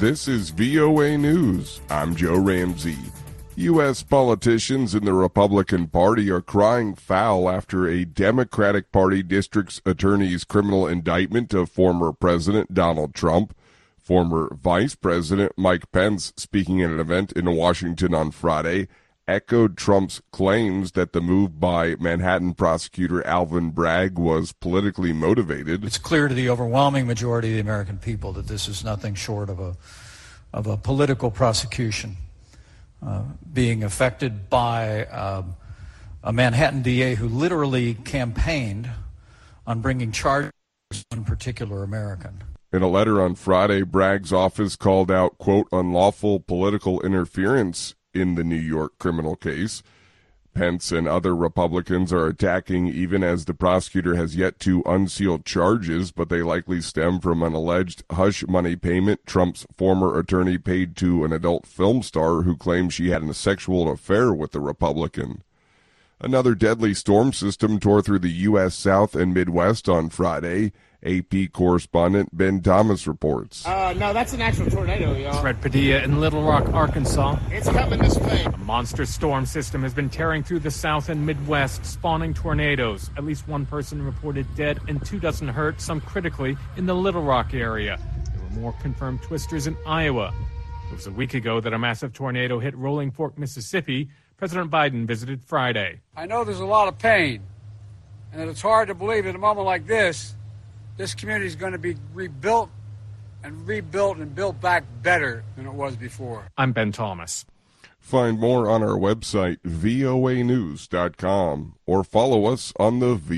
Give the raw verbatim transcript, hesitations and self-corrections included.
This is V O A News. I'm Joe Ramsey. U S politicians in the Republican Party are crying foul after a Democratic Party district's attorney's criminal indictment of former President Donald Trump. Former Vice President Mike Pence, speaking at an event in Washington on Friday, echoed Trump's claims that the move by Manhattan prosecutor Alvin Bragg was politically motivated. It's clear to the overwhelming majority of the American people that this is nothing short of a of a political prosecution uh, being affected by uh, a Manhattan D A who literally campaigned on bringing charges to one particular American. In a letter on Friday, Bragg's office called out, quote, unlawful political interference in the New York criminal case. Pence and other Republicans are attacking even as the prosecutor has yet to unseal charges, but they likely stem from an alleged hush money payment Trump's former attorney paid to an adult film star who claimed she had a sexual affair with the Republican. Another deadly storm system tore through the U S South and Midwest on Friday. A P correspondent Ben Thomas reports. Uh, no, that's an actual tornado, y'all. Fred Padilla in Little Rock, Arkansas. It's coming this way. A monster storm system has been tearing through the South and Midwest, spawning tornadoes. At least one person reported dead and two dozen hurt, some critically, in the Little Rock area. There were more confirmed twisters in Iowa. It was a week ago that a massive tornado hit Rolling Fork, Mississippi. President Biden visited Friday. I know there's a lot of pain, and that it's hard to believe at a moment like this, this community is going to be rebuilt and rebuilt and built back better than it was before. I'm Ben Thomas. Find more on our website, V O A news dot com, or follow us on the V